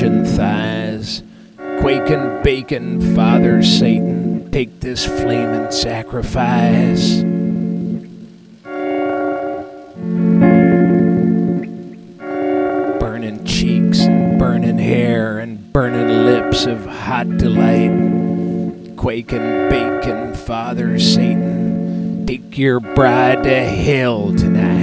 Virgin thighs, quaking bacon, Father Satan, take this flaming sacrifice. Burning cheeks and burning hair and burning lips of hot delight, quaking bacon, Father Satan, take your bride to hell tonight.